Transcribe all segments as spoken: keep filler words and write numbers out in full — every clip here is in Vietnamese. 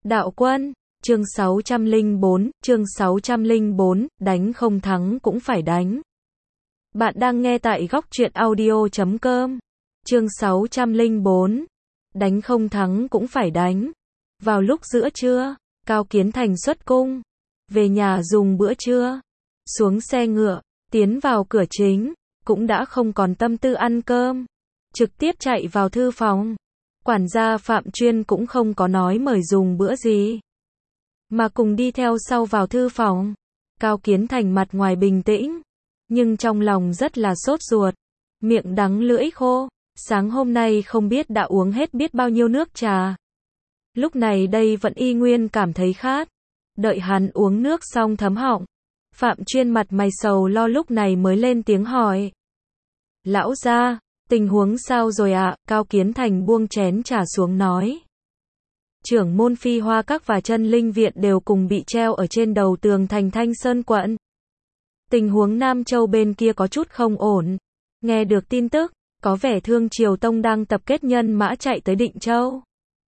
Đạo quân, chương sáu trăm lẻ bốn, chương sáu trăm lẻ bốn, đánh không thắng cũng phải đánh. Bạn đang nghe tại góc truyện audio chấm com. Chương sáu trăm lẻ bốn, đánh không thắng cũng phải đánh. Vào lúc giữa trưa, Cao Kiến Thành xuất cung, về nhà dùng bữa trưa, xuống xe ngựa, tiến vào cửa chính, cũng đã không còn tâm tư ăn cơm, trực tiếp chạy vào thư phòng. Quản gia Phạm Chuyên cũng không có nói mời dùng bữa gì, mà cùng đi theo sau vào thư phòng. Cao Kiến Thành mặt ngoài bình tĩnh, nhưng trong lòng rất là sốt ruột, miệng đắng lưỡi khô, sáng hôm nay không biết đã uống hết biết bao nhiêu nước trà. Lúc này đây vẫn y nguyên cảm thấy khát, đợi hắn uống nước xong thấm họng. Phạm Chuyên mặt mày sầu lo lúc này mới lên tiếng hỏi. Lão gia, tình huống sao rồi ạ? À? Cao Kiến Thành buông chén trà xuống nói. Trưởng môn Phi Hoa Các và Chân Linh Viện đều cùng bị treo ở trên đầu tường thành Thanh Sơn quận. Tình huống Nam Châu bên kia có chút không ổn. Nghe được tin tức, có vẻ Thương Triều Tông đang tập kết nhân mã chạy tới Định Châu.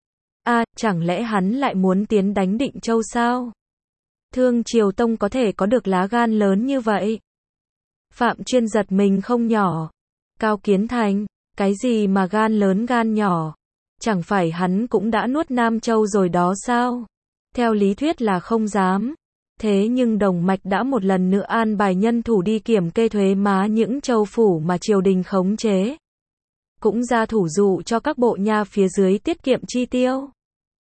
À, chẳng lẽ hắn lại muốn tiến đánh Định Châu sao? Thương Triều Tông có thể có được lá gan lớn như vậy? Phạm Chuyên giật mình không nhỏ. Cao Kiến Thành, cái gì mà gan lớn gan nhỏ? Chẳng phải hắn cũng đã nuốt Nam Châu rồi đó sao? Theo lý thuyết là không dám. Thế nhưng Đồng Mạch đã một lần nữa an bài nhân thủ đi kiểm kê thuế má những châu phủ mà triều đình khống chế. Cũng ra thủ dụ cho các bộ nha phía dưới tiết kiệm chi tiêu.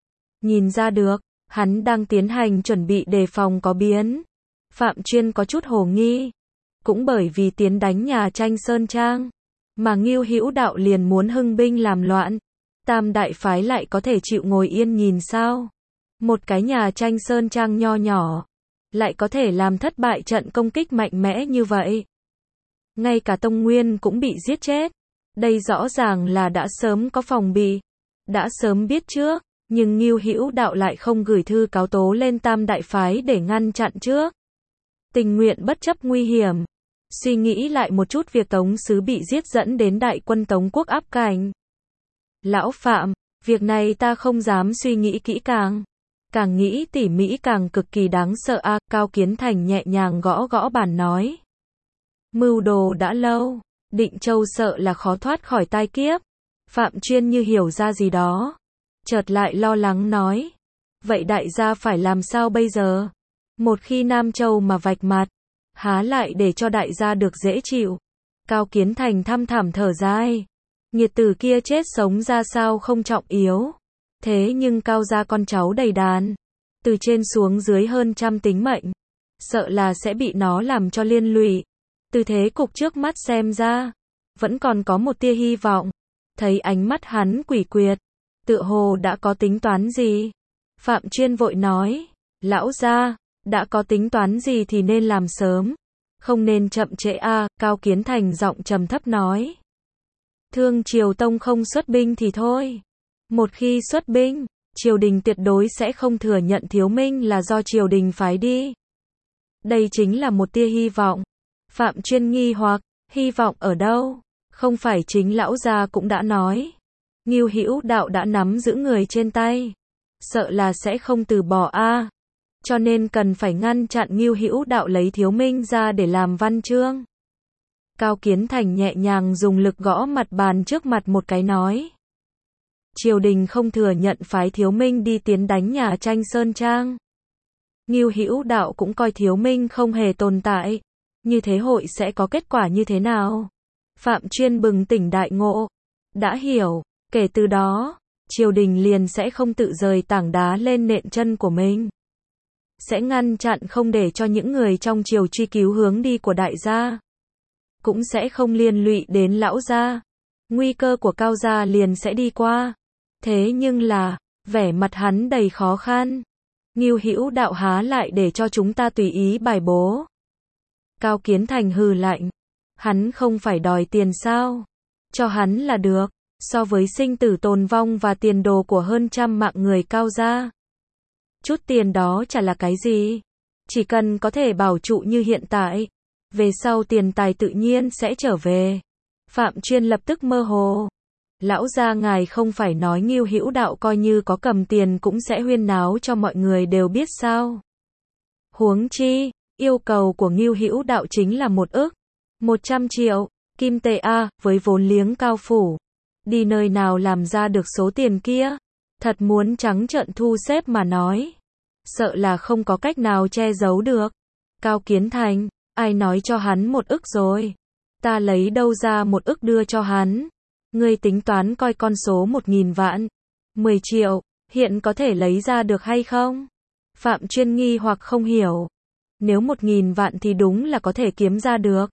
Nhìn ra được, hắn đang tiến hành chuẩn bị đề phòng có biến. Phạm Chuyên có chút hồ nghi. Cũng bởi vì tiến đánh nhà tranh Sơn Trang, mà Ngưu Hữu Đạo liền muốn hưng binh làm loạn. Tam đại phái lại có thể chịu ngồi yên nhìn sao? Một cái nhà tranh Sơn Trang nho nhỏ, lại có thể làm thất bại trận công kích mạnh mẽ như vậy. Ngay cả Tông Nguyên cũng bị giết chết. Đây rõ ràng là đã sớm có phòng bị, đã sớm biết trước, nhưng Ngưu Hữu Đạo lại không gửi thư cáo tố lên tam đại phái để ngăn chặn trước. Tình nguyện bất chấp nguy hiểm. Suy nghĩ lại một chút việc Tống Sứ bị giết dẫn đến đại quân Tống Quốc áp cảnh. Lão Phạm, việc này ta không dám suy nghĩ kỹ càng. Càng nghĩ tỉ mỉ càng cực kỳ đáng sợ a. À, Cao Kiến Thành nhẹ nhàng gõ gõ bàn nói. Mưu đồ đã lâu, Định Châu sợ là khó thoát khỏi tai kiếp. Phạm Chuyên như hiểu ra gì đó, chợt lại lo lắng nói. Vậy đại gia phải làm sao bây giờ? Một khi Nam Châu mà vạch mặt, há lại để cho đại gia được dễ chịu. Cao Kiến Thành thăm thẳm thở dài. Nghiệt tử kia chết sống ra sao không trọng yếu. Thế nhưng Cao gia con cháu đầy đàn, từ trên xuống dưới hơn trăm tính mệnh, sợ là sẽ bị nó làm cho liên lụy. Từ thế cục trước mắt xem ra, vẫn còn có một tia hy vọng. Thấy ánh mắt hắn quỷ quyệt, tựa hồ đã có tính toán gì. Phạm Chuyên vội nói, lão gia, đã có tính toán gì thì nên làm sớm, không nên chậm trễ a. À, Cao Kiến Thành giọng trầm thấp nói. Thương Triều Tông không xuất binh thì thôi. Một khi xuất binh, triều đình tuyệt đối sẽ không thừa nhận Thiếu Minh là do triều đình phái đi. Đây chính là một tia hy vọng. Phạm Chuyên nghi hoặc, hy vọng ở đâu? Không phải chính lão gia cũng đã nói. Ngưu Hữu Đạo đã nắm giữ người trên tay, sợ là sẽ không từ bỏ a. À. Cho nên cần phải ngăn chặn Ngưu Hữu Đạo lấy Thiếu Minh ra để làm văn chương. Cao Kiến Thành nhẹ nhàng dùng lực gõ mặt bàn trước mặt một cái nói. Triều đình không thừa nhận phái Thiếu Minh đi tiến đánh nhà tranh Sơn Trang. Ngưu Hữu Đạo cũng coi Thiếu Minh không hề tồn tại. Như thế hội sẽ có kết quả như thế nào? Phạm Chuyên bừng tỉnh đại ngộ. Đã hiểu, kể từ đó, triều đình liền sẽ không tự rời tảng đá lên nện chân của mình. Sẽ ngăn chặn không để cho những người trong triều truy cứu hướng đi của đại gia. Cũng sẽ không liên lụy đến lão gia. Nguy cơ của Cao gia liền sẽ đi qua. Thế nhưng là, vẻ mặt hắn đầy khó khăn. Ngưu Hữu Đạo há lại để cho chúng ta tùy ý bài bố. Cao Kiến Thành hừ lạnh. Hắn không phải đòi tiền sao? Cho hắn là được. So với sinh tử tồn vong và tiền đồ của hơn trăm mạng người Cao gia, chút tiền đó chả là cái gì. Chỉ cần có thể bảo trụ như hiện tại, về sau tiền tài tự nhiên sẽ trở về. Phạm Chuyên lập tức mơ hồ. Lão gia ngài không phải nói Ngưu Hữu Đạo coi như có cầm tiền cũng sẽ huyên náo cho mọi người đều biết sao? Huống chi, yêu cầu của Ngưu Hữu Đạo chính là một ức, một trăm triệu, kim tệ a, với vốn liếng Cao phủ. Đi nơi nào làm ra được số tiền kia? Thật muốn trắng trợn thu xếp mà nói. Sợ là không có cách nào che giấu được. Cao Kiến Thành, ai nói cho hắn một ức rồi? Ta lấy đâu ra một ức đưa cho hắn? Ngươi tính toán coi con số một nghìn vạn, mười triệu, hiện có thể lấy ra được hay không? Phạm Chuyên nghi hoặc không hiểu. Nếu một nghìn vạn thì đúng là có thể kiếm ra được.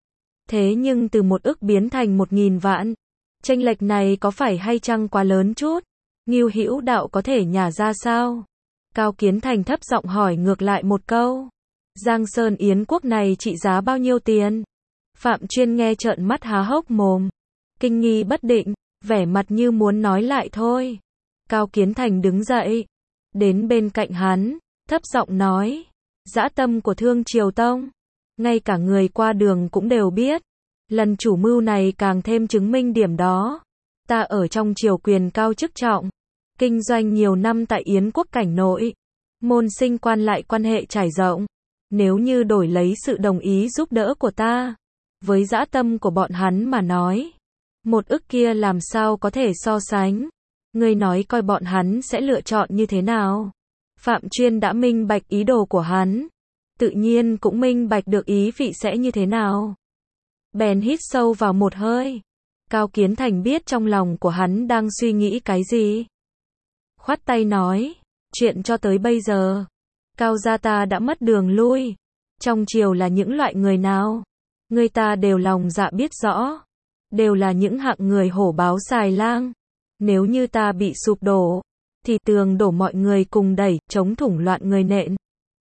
Thế nhưng từ một ức biến thành một nghìn vạn, chênh lệch này có phải hay chăng quá lớn chút? Ngưu Hữu Đạo có thể nhả ra sao? Cao Kiến Thành thấp giọng hỏi ngược lại một câu. Giang Sơn Yến quốc này trị giá bao nhiêu tiền? Phạm Chuyên nghe trợn mắt há hốc mồm, kinh nghi bất định, vẻ mặt như muốn nói lại thôi. Cao Kiến Thành đứng dậy, đến bên cạnh hắn, thấp giọng nói, dã tâm của Thương Triều Tông, ngay cả người qua đường cũng đều biết. Lần chủ mưu này càng thêm chứng minh điểm đó. Ta ở trong triều quyền cao chức trọng, kinh doanh nhiều năm tại Yến quốc cảnh nội, môn sinh quan lại quan hệ trải rộng. Nếu như đổi lấy sự đồng ý giúp đỡ của ta, với dã tâm của bọn hắn mà nói, một ức kia làm sao có thể so sánh? Ngươi nói coi bọn hắn sẽ lựa chọn như thế nào? Phạm Chuyên đã minh bạch ý đồ của hắn, tự nhiên cũng minh bạch được ý vị sẽ như thế nào. Bèn hít sâu vào một hơi. Cao Kiến Thành biết trong lòng của hắn đang suy nghĩ cái gì. Khoát tay nói, chuyện cho tới bây giờ, Cao gia ta đã mất đường lui. Trong triều là những loại người nào? Người ta đều lòng dạ biết rõ, đều là những hạng người hổ báo xài lang. Nếu như ta bị sụp đổ, thì tường đổ mọi người cùng đẩy, chống thủng loạn người nện.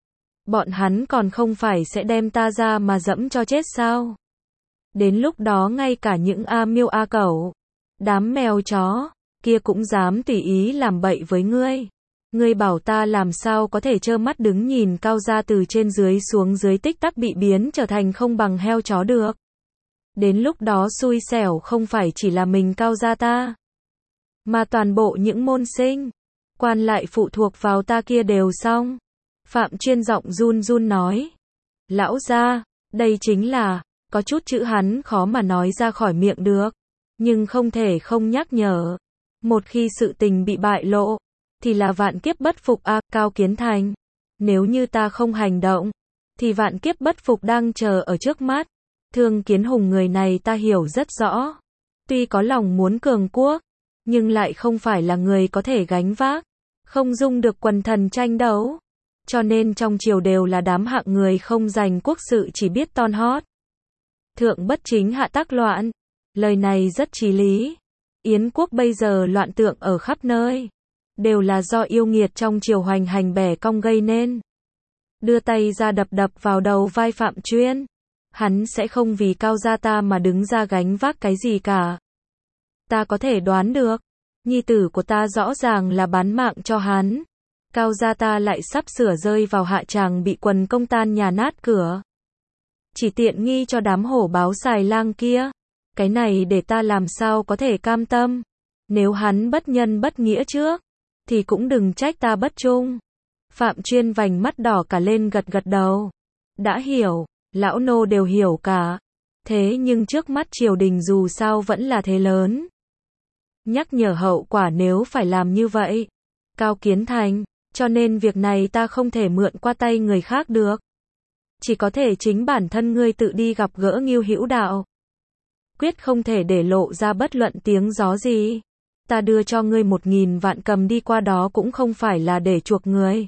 Bọn hắn còn không phải sẽ đem ta ra mà dẫm cho chết sao? Đến lúc đó ngay cả những A miêu A cẩu, đám mèo chó, kia cũng dám tùy ý làm bậy với ngươi. Ngươi bảo ta làm sao có thể trơ mắt đứng nhìn Cao gia từ trên dưới xuống dưới tích tắc bị biến trở thành không bằng heo chó được. Đến lúc đó xui xẻo không phải chỉ là mình Cao gia ta, mà toàn bộ những môn sinh, quan lại phụ thuộc vào ta kia đều xong. Phạm Chuyên giọng run run nói, lão gia, đây chính là, có chút chữ hắn khó mà nói ra khỏi miệng được, nhưng không thể không nhắc nhở. Một khi sự tình bị bại lộ, thì là vạn kiếp bất phục a. À, Cao Kiến Thành, nếu như ta không hành động, thì vạn kiếp bất phục đang chờ ở trước mắt. Thương Kiến Hùng người này ta hiểu rất rõ, tuy có lòng muốn cường quốc, nhưng lại không phải là người có thể gánh vác, không dung được quần thần tranh đấu. Cho nên trong triều đều là đám hạng người không dành quốc sự chỉ biết ton hót. Thượng bất chính hạ tác loạn, lời này rất chí lý. Yến quốc bây giờ loạn tượng ở khắp nơi, đều là do yêu nghiệt trong triều hoành hành bẻ cong gây nên. Đưa tay ra đập đập vào đầu vai Phạm Chuyên, hắn sẽ không vì Cao gia ta mà đứng ra gánh vác cái gì cả. Ta có thể đoán được, nhi tử của ta rõ ràng là bán mạng cho hắn. Cao gia ta lại sắp sửa rơi vào hạ tràng bị quần công tan nhà nát cửa. Chỉ tiện nghi cho đám hổ báo xài lang kia. Cái này để ta làm sao có thể cam tâm. Nếu hắn bất nhân bất nghĩa trước, thì cũng đừng trách ta bất trung. Phạm Chuyên vành mắt đỏ cả lên gật gật đầu. Đã hiểu, lão nô đều hiểu cả. Thế nhưng trước mắt triều đình dù sao vẫn là thế lớn. Nhắc nhở hậu quả nếu phải làm như vậy. Cao Kiến Thành, cho nên việc này ta không thể mượn qua tay người khác được. Chỉ có thể chính bản thân ngươi tự đi gặp gỡ Ngưu Hữu Đạo. Quyết không thể để lộ ra bất luận tiếng gió gì. Ta đưa cho ngươi một nghìn vạn cầm đi qua đó cũng không phải là để chuộc người.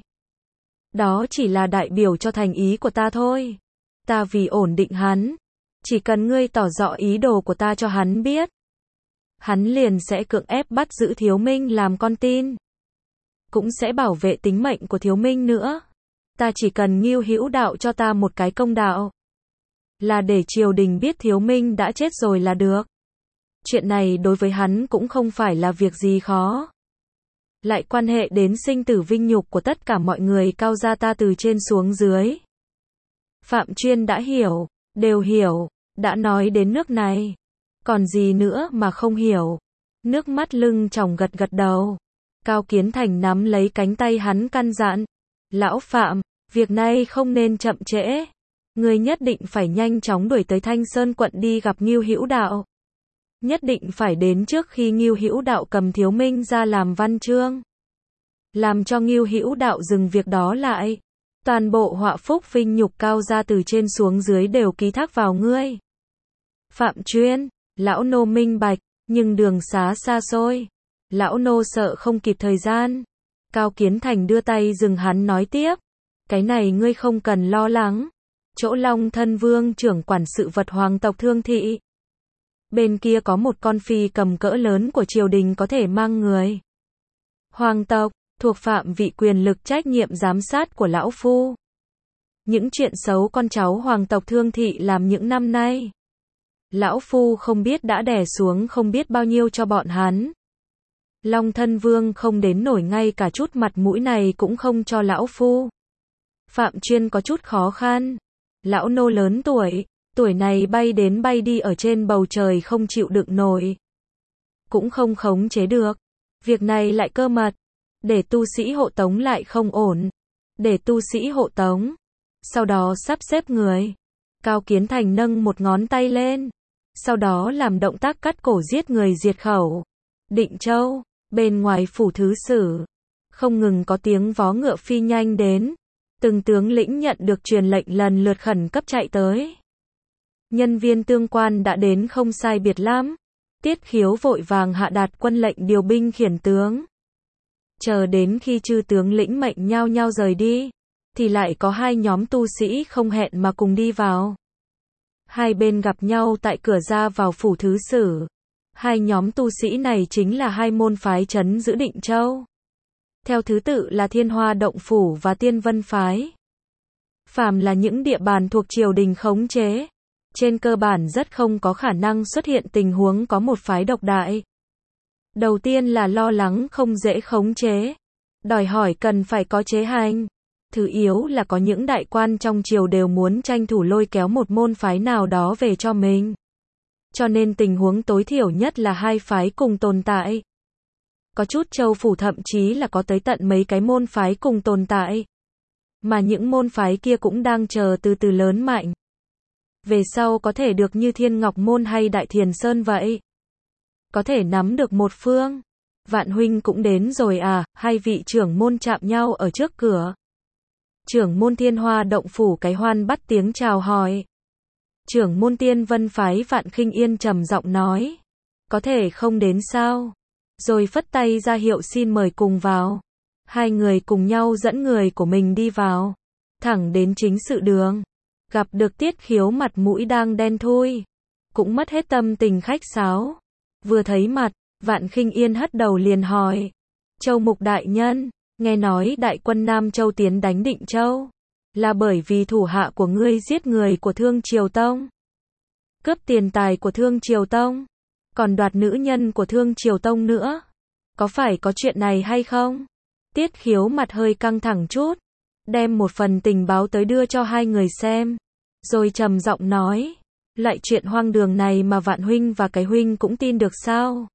Đó chỉ là đại biểu cho thành ý của ta thôi. Ta vì ổn định hắn, chỉ cần ngươi tỏ rõ ý đồ của ta cho hắn biết, hắn liền sẽ cưỡng ép bắt giữ Thiếu Minh làm con tin. Cũng sẽ bảo vệ tính mệnh của Thiếu Minh nữa. Ta chỉ cần Ngưu Hữu Đạo cho ta một cái công đạo, là để triều đình biết Thiếu Minh đã chết rồi là được. Chuyện này đối với hắn cũng không phải là việc gì khó. Lại quan hệ đến sinh tử vinh nhục của tất cả mọi người Cao gia ta từ trên xuống dưới. Phạm Chuyên đã hiểu, đều hiểu, đã nói đến nước này. Còn gì nữa mà không hiểu. Nước mắt lưng tròng gật gật đầu. Cao Kiến Thành nắm lấy cánh tay hắn căn dặn. Lão Phạm, việc này không nên chậm trễ. Ngươi nhất định phải nhanh chóng đuổi tới Thanh Sơn quận đi gặp Ngưu Hữu Đạo. Nhất định phải đến trước khi Ngưu Hữu Đạo cầm Thiếu Minh ra làm văn chương. Làm cho Ngưu Hữu Đạo dừng việc đó lại. Toàn bộ họa phúc vinh nhục Cao gia từ trên xuống dưới đều ký thác vào ngươi. Phạm Chuyên, lão nô minh bạch, nhưng đường xá xa xôi. Lão nô sợ không kịp thời gian. Cao Kiến Thành đưa tay dừng hắn nói tiếp. Cái này ngươi không cần lo lắng. Chỗ Long Thân Vương trưởng quản sự vật hoàng tộc Thương Thị. Bên kia có một con phi cầm cỡ lớn của triều đình có thể mang người. Hoàng tộc, thuộc phạm vị quyền lực trách nhiệm giám sát của lão phu. Những chuyện xấu con cháu hoàng tộc Thương Thị làm những năm nay. Lão phu không biết đã đè xuống không biết bao nhiêu cho bọn hắn. Long Thân Vương không đến nổi ngay cả chút mặt mũi này cũng không cho lão phu. Phạm Chuyên có chút khó khăn. Lão nô lớn tuổi, tuổi này bay đến bay đi ở trên bầu trời không chịu đựng nổi. Cũng không khống chế được. Việc này lại cơ mật. Để tu sĩ hộ tống lại không ổn. Để tu sĩ hộ tống. Sau đó sắp xếp người. Cao Kiến Thành nâng một ngón tay lên. Sau đó làm động tác cắt cổ giết người diệt khẩu. Định Châu, bên ngoài phủ thứ sử. Không ngừng có tiếng vó ngựa phi nhanh đến. Từng tướng lĩnh nhận được truyền lệnh lần lượt khẩn cấp chạy tới. Nhân viên tương quan đã đến không sai biệt lắm. Tiết Khiếu vội vàng hạ đạt quân lệnh điều binh khiển tướng. Chờ đến khi chư tướng lĩnh mệnh nhau nhau rời đi, thì lại có hai nhóm tu sĩ không hẹn mà cùng đi vào. Hai bên gặp nhau tại cửa ra vào phủ thứ sử. Hai nhóm tu sĩ này chính là hai môn phái trấn giữ Định Châu. Theo thứ tự là Thiên Hoa Động Phủ và Tiên Vân Phái. Phàm là những địa bàn thuộc triều đình khống chế, trên cơ bản rất không có khả năng xuất hiện tình huống có một phái độc đại. Đầu tiên là lo lắng không dễ khống chế, đòi hỏi cần phải có chế hành. Thứ yếu là có những đại quan trong triều đều muốn tranh thủ lôi kéo một môn phái nào đó về cho mình. Cho nên tình huống tối thiểu nhất là hai phái cùng tồn tại. Có chút châu phủ thậm chí là có tới tận mấy cái môn phái cùng tồn tại. Mà những môn phái kia cũng đang chờ từ từ lớn mạnh. Về sau có thể được như Thiên Ngọc Môn hay Đại Thiền Sơn vậy. Có thể nắm được một phương. Vạn huynh cũng đến rồi à, hai vị trưởng môn chạm nhau ở trước cửa. Trưởng môn Thiên Hoa Động Phủ Cái Hoan bắt tiếng chào hỏi. Trưởng môn Tiên Vân Phái Vạn Khinh Yên trầm giọng nói. Có thể không đến sao? Rồi phất tay ra hiệu xin mời cùng vào. Hai người cùng nhau dẫn người của mình đi vào. Thẳng đến chính sự đường. Gặp được Tiết Khiếu mặt mũi đang đen thui. Cũng mất hết tâm tình khách sáo. Vừa thấy mặt, Vạn Khinh Yên hất đầu liền hỏi. Châu Mục đại nhân, nghe nói đại quân Nam Châu tiến đánh Định Châu. Là bởi vì thủ hạ của ngươi giết người của Thương Triều Tông. Cướp tiền tài của Thương Triều Tông. Còn đoạt nữ nhân của Thương Triều Tông nữa. Có phải có chuyện này hay không? Tiết Khiếu mặt hơi căng thẳng chút. Đem một phần tình báo tới đưa cho hai người xem. Rồi trầm giọng nói. Loại chuyện hoang đường này mà Vạn huynh và cái huynh cũng tin được sao?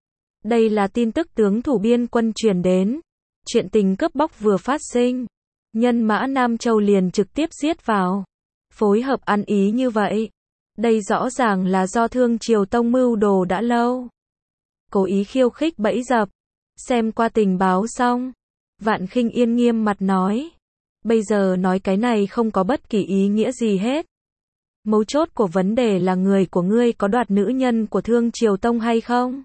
Đây là tin tức tướng thủ biên quân truyền đến. Chuyện tình cướp bóc vừa phát sinh. Nhân mã Nam Châu liền trực tiếp giết vào. Phối hợp ăn ý như vậy. Đây rõ ràng là do Thương Triều Tông mưu đồ đã lâu. Cố ý khiêu khích bẫy dập. Xem qua tình báo xong. Vạn Khinh Yên nghiêm mặt nói. Bây giờ nói cái này không có bất kỳ ý nghĩa gì hết. Mấu chốt của vấn đề là người của ngươi có đoạt nữ nhân của Thương Triều Tông hay không?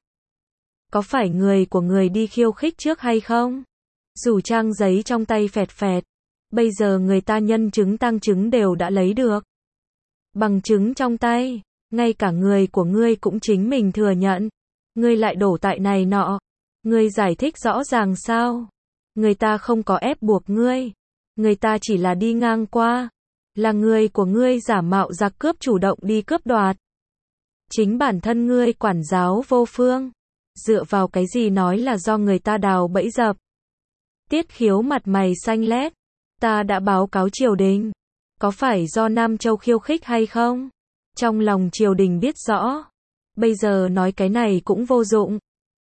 Có phải người của người đi khiêu khích trước hay không? Dù trang giấy trong tay phẹt phẹt. Bây giờ người ta nhân chứng tăng chứng đều đã lấy được. Bằng chứng trong tay. Ngay cả người của ngươi cũng chính mình thừa nhận. Ngươi lại đổ tại này nọ. Ngươi giải thích rõ ràng sao? Người ta không có ép buộc ngươi. Người ta chỉ là đi ngang qua. Là người của ngươi giả mạo giặc cướp chủ động đi cướp đoạt. Chính bản thân ngươi quản giáo vô phương. Dựa vào cái gì nói là do người ta đào bẫy dập? Tiết Khiếu mặt mày xanh lét. Ta đã báo cáo triều đình. Có phải do Nam Châu khiêu khích hay không? Trong lòng triều đình biết rõ. Bây giờ nói cái này cũng vô dụng.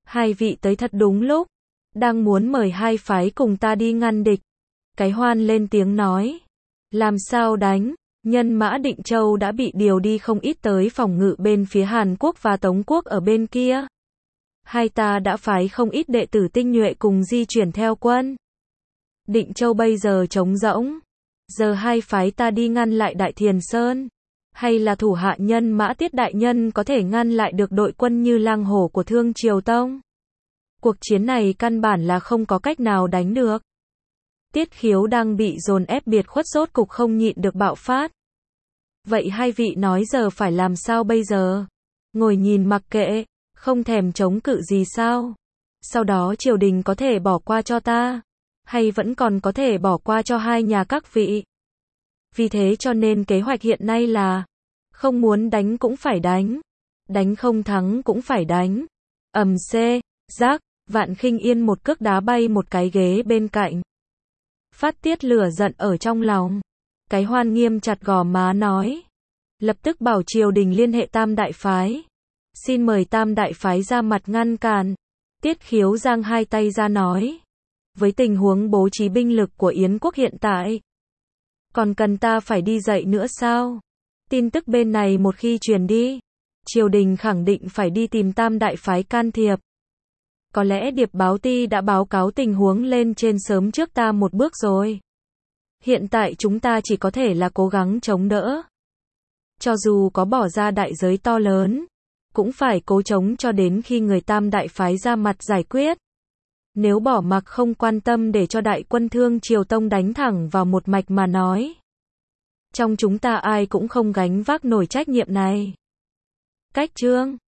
Hai vị tới thật đúng lúc, đang muốn mời hai phái cùng ta đi ngăn địch. Cái Hoan lên tiếng nói, làm sao đánh, nhân mã Định Châu đã bị điều đi không ít tới phòng ngự bên phía Hàn Quốc và Tống Quốc ở bên kia. Hai ta đã phái không ít đệ tử tinh nhuệ cùng di chuyển theo quân. Định Châu bây giờ trống rỗng, giờ hai phái ta đi ngăn lại Đại Thiền Sơn, hay là thủ hạ nhân mã Tiết đại nhân có thể ngăn lại được đội quân như lang hổ của Thương Triều Tông. Cuộc chiến này căn bản là không có cách nào đánh được. Tiết Khiếu đang bị dồn ép biệt khuất rốt cục không nhịn được bạo phát. Vậy hai vị nói giờ phải làm sao bây giờ? Ngồi nhìn mặc kệ, không thèm chống cự gì sao? Sau đó triều đình có thể bỏ qua cho ta, hay vẫn còn có thể bỏ qua cho hai nhà các vị? Vì thế cho nên kế hoạch hiện nay là, không muốn đánh cũng phải đánh, đánh không thắng cũng phải đánh. Ầm xê, rác, Vạn Khinh Yên một cước đá bay một cái ghế bên cạnh. Phát tiết lửa giận ở trong lòng. Cái Hoan nghiêm chặt gò má nói, lập tức bảo triều đình liên hệ Tam đại phái, xin mời Tam đại phái ra mặt ngăn cản. Tiết Khiếu giang hai tay ra nói, với tình huống bố trí binh lực của Yến quốc hiện tại, còn cần ta phải đi dạy nữa sao? Tin tức bên này một khi truyền đi, triều đình khẳng định phải đi tìm Tam đại phái can thiệp. Có lẽ Điệp Báo Ti đã báo cáo tình huống lên trên sớm trước ta một bước rồi. Hiện tại chúng ta chỉ có thể là cố gắng chống đỡ. Cho dù có bỏ ra đại giới to lớn, cũng phải cố chống cho đến khi người Tam đại phái ra mặt giải quyết. Nếu bỏ mặc không quan tâm để cho đại quân Thương Triều Tông đánh thẳng vào một mạch mà nói, trong chúng ta ai cũng không gánh vác nổi trách nhiệm này. Cách chương